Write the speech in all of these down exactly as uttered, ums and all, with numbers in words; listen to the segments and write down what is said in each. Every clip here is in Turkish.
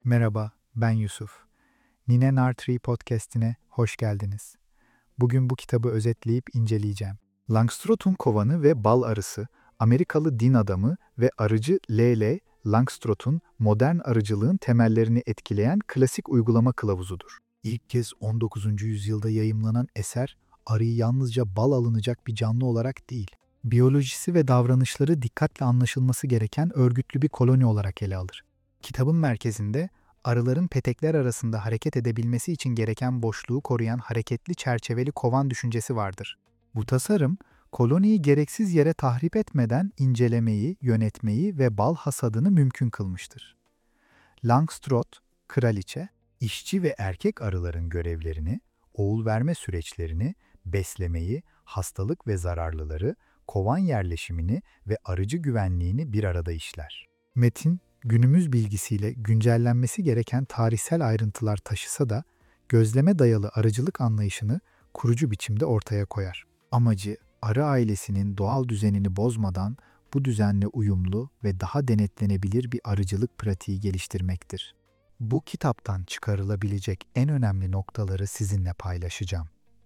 Merhaba, ben Yusuf. Nine Nartree Podcast'ine hoş geldiniz. Bugün bu kitabı özetleyip inceleyeceğim. Langstroth'un kovanı ve bal arısı, Amerikalı din adamı ve arıcı L L. Langstroth'un modern arıcılığın temellerini etkileyen klasik uygulama kılavuzudur. İlk kez on dokuzuncu yüzyılda yayımlanan eser, arıyı yalnızca bal alınacak bir canlı olarak değil, biyolojisi ve davranışları dikkatle anlaşılması gereken örgütlü bir koloni olarak ele alır. Kitabın merkezinde arıların petekler arasında hareket edebilmesi için gereken boşluğu koruyan hareketli çerçeveli kovan düşüncesi vardır. Bu tasarım, koloniyi gereksiz yere tahrip etmeden incelemeyi, yönetmeyi ve bal hasadını mümkün kılmıştır. Langstroth, kraliçe, işçi ve erkek arıların görevlerini, oğul verme süreçlerini, beslemeyi, hastalık ve zararlıları, kovan yerleşimini ve arıcı güvenliğini bir arada işler. Metin, günümüz bilgisiyle güncellenmesi gereken tarihsel ayrıntılar taşısa da, gözleme dayalı arıcılık anlayışını kurucu biçimde ortaya koyar. Amacı, arı ailesinin doğal düzenini bozmadan bu düzenle uyumlu ve daha denetlenebilir bir arıcılık pratiği geliştirmektir. Bu kitaptan çıkarılabilecek en önemli noktaları sizinle paylaşacağım.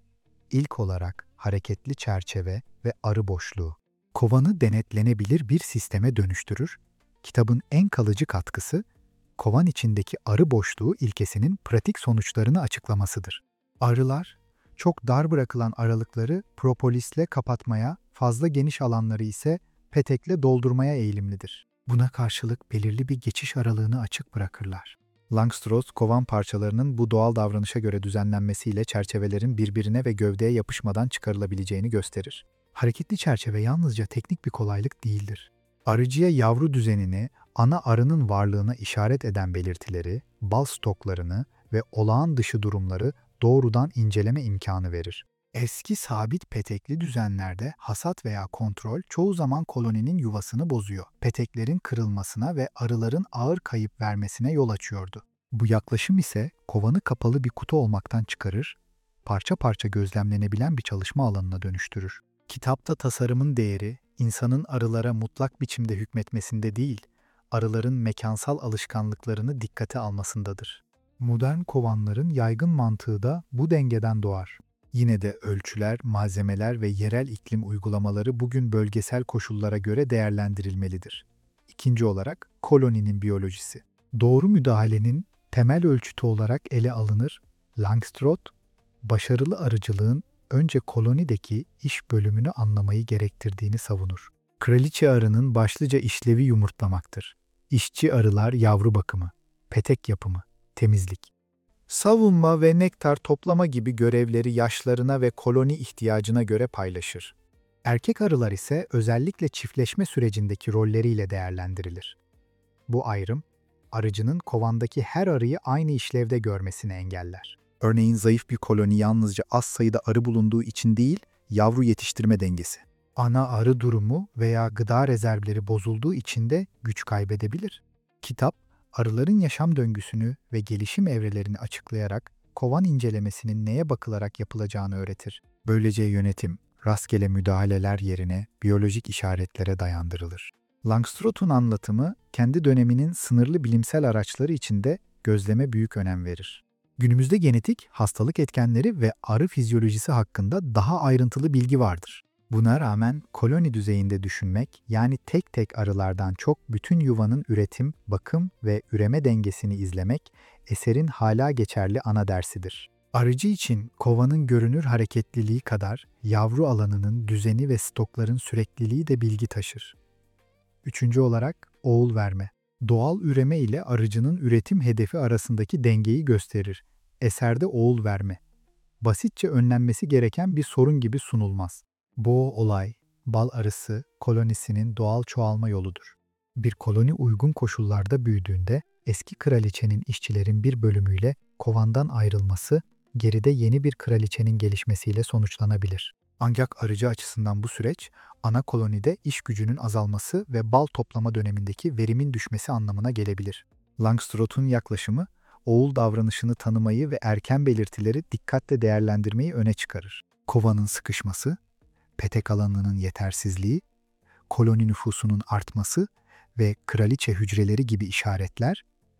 İlk olarak hareketli çerçeve ve arı boşluğu. Kovanı denetlenebilir bir sisteme dönüştürür. Kitabın en kalıcı katkısı, kovan içindeki arı boşluğu ilkesinin pratik sonuçlarını açıklamasıdır. Arılar, çok dar bırakılan aralıkları propolisle kapatmaya, fazla geniş alanları ise petekle doldurmaya eğilimlidir. Buna karşılık belirli bir geçiş aralığını açık bırakırlar. Langstroth, kovan parçalarının bu doğal davranışa göre düzenlenmesiyle çerçevelerin birbirine ve gövdeye yapışmadan çıkarılabileceğini gösterir. Hareketli çerçeve yalnızca teknik bir kolaylık değildir. Arıcıya yavru düzenini, ana arının varlığına işaret eden belirtileri, bal stoklarını ve olağan dışı durumları doğrudan inceleme imkanı verir. Eski sabit petekli düzenlerde hasat veya kontrol çoğu zaman koloninin yuvasını bozuyor. Peteklerin kırılmasına ve arıların ağır kayıp vermesine yol açıyordu. Bu yaklaşım ise kovanı kapalı bir kutu olmaktan çıkarır, parça parça gözlemlenebilen bir çalışma alanına dönüştürür. Kitapta tasarımın değeri, insanın arılara mutlak biçimde hükmetmesinde değil, arıların mekansal alışkanlıklarını dikkate almasındadır. Modern kovanların yaygın mantığı da bu dengeden doğar. Yine de ölçüler, malzemeler ve yerel iklim uygulamaları bugün bölgesel koşullara göre değerlendirilmelidir. İkinci olarak koloninin biyolojisi. Doğru müdahalenin temel ölçütü olarak ele alınır. Langstroth, başarılı arıcılığın önce kolonideki iş bölümünü anlamayı gerektirdiğini savunur. Kraliçe arının başlıca işlevi yumurtlamaktır. İşçi arılar yavru bakımı, petek yapımı, temizlik, savunma ve nektar toplama gibi görevleri yaşlarına ve koloni ihtiyacına göre paylaşır. Erkek arılar ise özellikle çiftleşme sürecindeki rolleriyle değerlendirilir. Bu ayrım, arıcının kovandaki her arıyı aynı işlevde görmesini engeller. Örneğin zayıf bir koloni yalnızca az sayıda arı bulunduğu için değil, yavru yetiştirme dengesi. Ana arı durumu veya gıda rezervleri bozulduğu için de güç kaybedebilir. Kitap, arıların yaşam döngüsünü ve gelişim evrelerini açıklayarak kovan incelemesinin neye bakılarak yapılacağını öğretir. Böylece yönetim, rastgele müdahaleler yerine biyolojik işaretlere dayandırılır. Langstroth'un anlatımı, kendi döneminin sınırlı bilimsel araçları içinde gözleme büyük önem verir. Günümüzde genetik, hastalık etkenleri ve arı fizyolojisi hakkında daha ayrıntılı bilgi vardır. Buna rağmen koloni düzeyinde düşünmek, yani tek tek arılardan çok bütün yuvanın üretim, bakım ve üreme dengesini izlemek, eserin hala geçerli ana dersidir. Arıcı için kovanın görünür hareketliliği kadar yavru alanının düzeni ve stokların sürekliliği de bilgi taşır. Üçüncü olarak oğul verme. Doğal üreme ile arıcının üretim hedefi arasındaki dengeyi gösterir. Eserde oğul verme, basitçe önlenmesi gereken bir sorun gibi sunulmaz. Bu olay, bal arısı kolonisinin doğal çoğalma yoludur. Bir koloni uygun koşullarda büyüdüğünde eski kraliçenin işçilerin bir bölümüyle kovandan ayrılması, geride yeni bir kraliçenin gelişmesiyle sonuçlanabilir. Ancak arıcı açısından bu süreç, ana kolonide iş gücünün azalması ve bal toplama dönemindeki verimin düşmesi anlamına gelebilir. Langstroth'un yaklaşımı, oğul davranışını tanımayı ve erken belirtileri dikkatle değerlendirmeyi öne çıkarır. Kovanın sıkışması, petek alanının yetersizliği, koloni nüfusunun artması ve kraliçe hücreleri gibi işaretler,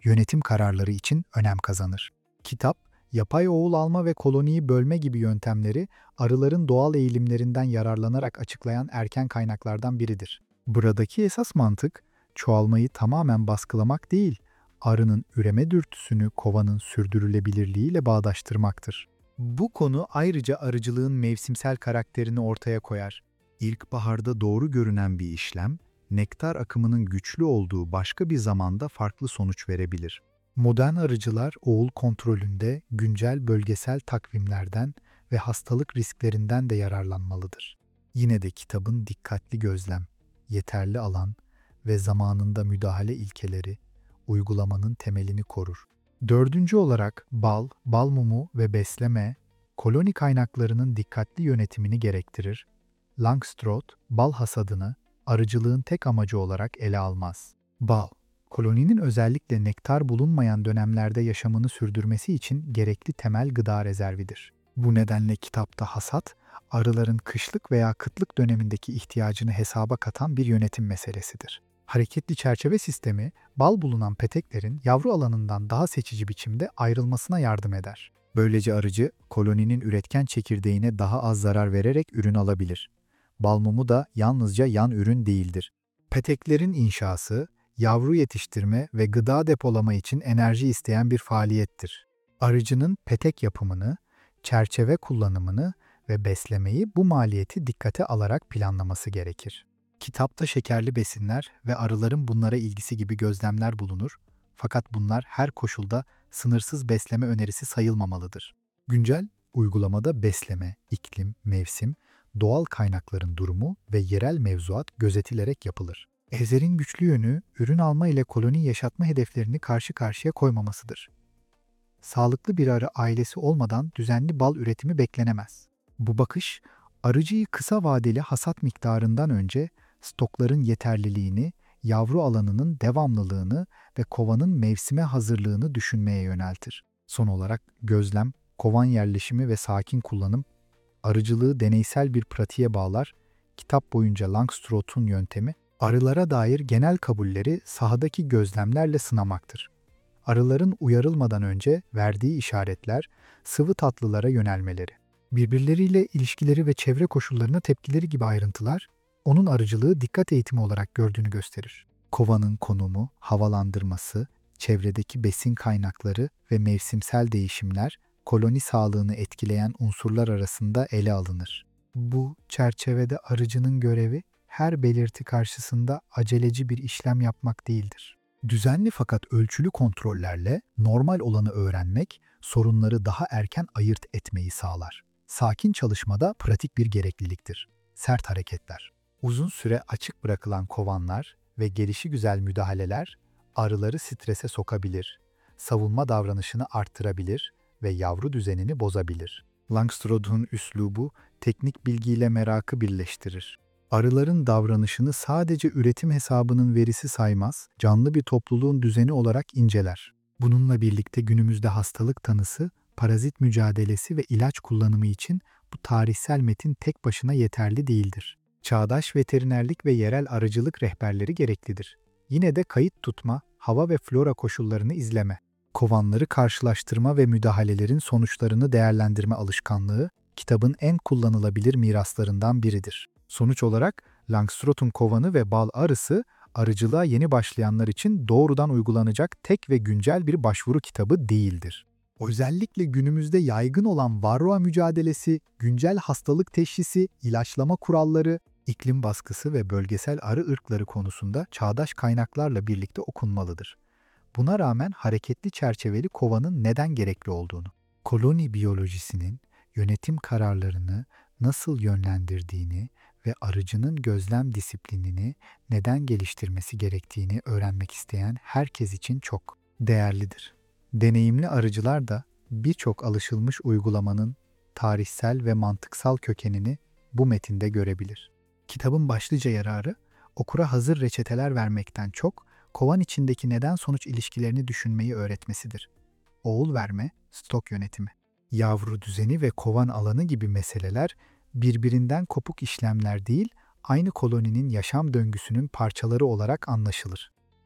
yönetim kararları için önem kazanır. Kitap, yapay oğul alma ve koloniyi bölme gibi yöntemleri arıların doğal eğilimlerinden yararlanarak açıklayan erken kaynaklardan biridir. Buradaki esas mantık, çoğalmayı tamamen baskılamak değil, arının üreme dürtüsünü kovanın sürdürülebilirliğiyle bağdaştırmaktır. Bu konu ayrıca arıcılığın mevsimsel karakterini ortaya koyar. İlkbaharda doğru görünen bir işlem, nektar akımının güçlü olduğu başka bir zamanda farklı sonuç verebilir. Modern arıcılar oğul kontrolünde güncel bölgesel takvimlerden ve hastalık risklerinden de yararlanmalıdır. Yine de kitabın dikkatli gözlem, yeterli alan ve zamanında müdahale ilkeleri uygulamanın temelini korur. Dördüncü olarak bal, bal mumu ve besleme, koloni kaynaklarının dikkatli yönetimini gerektirir. Langstroth, bal hasadını arıcılığın tek amacı olarak ele almaz. Bal, koloninin özellikle nektar bulunmayan dönemlerde yaşamını sürdürmesi için gerekli temel gıda rezervidir. Bu nedenle kitapta hasat, arıların kışlık veya kıtlık dönemindeki ihtiyacını hesaba katan bir yönetim meselesidir. Hareketli çerçeve sistemi, bal bulunan peteklerin yavru alanından daha seçici biçimde ayrılmasına yardım eder. Böylece arıcı, koloninin üretken çekirdeğine daha az zarar vererek ürün alabilir. Bal mumu da yalnızca yan ürün değildir. Peteklerin inşası, yavru yetiştirme ve gıda depolama için enerji isteyen bir faaliyettir. Arıcının petek yapımını, çerçeve kullanımını ve beslemeyi bu maliyeti dikkate alarak planlaması gerekir. Kitapta şekerli besinler ve arıların bunlara ilgisi gibi gözlemler bulunur, fakat bunlar her koşulda sınırsız besleme önerisi sayılmamalıdır. Güncel uygulamada besleme, iklim, mevsim, doğal kaynakların durumu ve yerel mevzuat gözetilerek yapılır. Ezer'in güçlü yönü, ürün alma ile koloni yaşatma hedeflerini karşı karşıya koymamasıdır. Sağlıklı bir arı ailesi olmadan düzenli bal üretimi beklenemez. Bu bakış, arıcıyı kısa vadeli hasat miktarından önce stokların yeterliliğini, yavru alanının devamlılığını ve kovanın mevsime hazırlığını düşünmeye yöneltir. Son olarak gözlem, kovan yerleşimi ve sakin kullanım, arıcılığı deneysel bir pratiğe bağlar. Kitap boyunca Langstroth'un yöntemi, arılara dair genel kabulleri sahadaki gözlemlerle sınamaktır. Arıların uyarılmadan önce verdiği işaretler, sıvı tatlılara yönelmeleri, birbirleriyle ilişkileri ve çevre koşullarına tepkileri gibi ayrıntılar, onun arıcılığı dikkat eğitimi olarak gördüğünü gösterir. Kovanın konumu, havalandırması, çevredeki besin kaynakları ve mevsimsel değişimler, koloni sağlığını etkileyen unsurlar arasında ele alınır. Bu çerçevede arıcının görevi, her belirti karşısında aceleci bir işlem yapmak değildir. Düzenli fakat ölçülü kontrollerle normal olanı öğrenmek, sorunları daha erken ayırt etmeyi sağlar. Sakin çalışmada pratik bir gerekliliktir. Sert hareketler. Uzun süre açık bırakılan kovanlar ve gelişigüzel müdahaleler arıları strese sokabilir, savunma davranışını arttırabilir ve yavru düzenini bozabilir. Langstroth'un üslubu teknik bilgiyle merakı birleştirir. Arıların davranışını sadece üretim hesabının verisi saymaz, canlı bir topluluğun düzeni olarak inceler. Bununla birlikte günümüzde hastalık tanısı, parazit mücadelesi ve ilaç kullanımı için bu tarihsel metin tek başına yeterli değildir. Çağdaş veterinerlik ve yerel arıcılık rehberleri gereklidir. Yine de kayıt tutma, hava ve flora koşullarını izleme, kovanları karşılaştırma ve müdahalelerin sonuçlarını değerlendirme alışkanlığı, kitabın en kullanılabilir miraslarından biridir. Sonuç olarak Langstroth'un kovanı ve bal arısı, arıcılığa yeni başlayanlar için doğrudan uygulanacak tek ve güncel bir başvuru kitabı değildir. Özellikle günümüzde yaygın olan varroa mücadelesi, güncel hastalık teşhisi, ilaçlama kuralları, iklim baskısı ve bölgesel arı ırkları konusunda çağdaş kaynaklarla birlikte okunmalıdır. Buna rağmen hareketli çerçeveli kovanın neden gerekli olduğunu, koloni biyolojisinin yönetim kararlarını nasıl yönlendirdiğini ve arıcının gözlem disiplinini neden geliştirmesi gerektiğini öğrenmek isteyen herkes için çok değerlidir. Deneyimli arıcılar da birçok alışılmış uygulamanın tarihsel ve mantıksal kökenini bu metinde görebilir. Kitabın başlıca yararı, okura hazır reçeteler vermekten çok, kovan içindeki neden-sonuç ilişkilerini düşünmeyi öğretmesidir. Oğul verme, stok yönetimi, yavru düzeni ve kovan alanı gibi meseleler birbirinden kopuk işlemler değil, aynı koloninin yaşam döngüsünün parçaları olarak anlaşılır.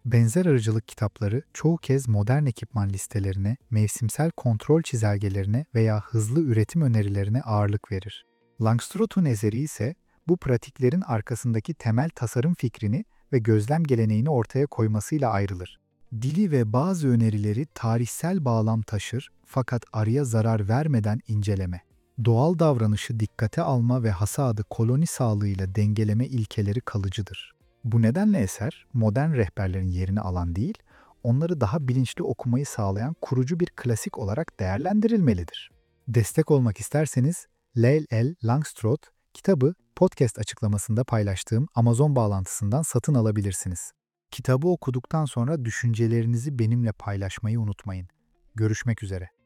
Benzer arıcılık kitapları çoğu kez modern ekipman listelerine, mevsimsel kontrol çizelgelerine veya hızlı üretim önerilerine ağırlık verir. Langstroth'un eseri ise bu pratiklerin arkasındaki temel tasarım fikrini ve gözlem geleneğini ortaya koymasıyla ayrılır. Dili ve bazı önerileri tarihsel bağlam taşır fakat arıya zarar vermeden inceleme. Doğal davranışı dikkate alma ve hasadı koloni sağlığıyla dengeleme ilkeleri kalıcıdır. Bu nedenle eser, modern rehberlerin yerini alan değil, onları daha bilinçli okumayı sağlayan kurucu bir klasik olarak değerlendirilmelidir. Destek olmak isterseniz, Lyle L. Langstroth kitabı podcast açıklamasında paylaştığım Amazon bağlantısından satın alabilirsiniz. Kitabı okuduktan sonra düşüncelerinizi benimle paylaşmayı unutmayın. Görüşmek üzere.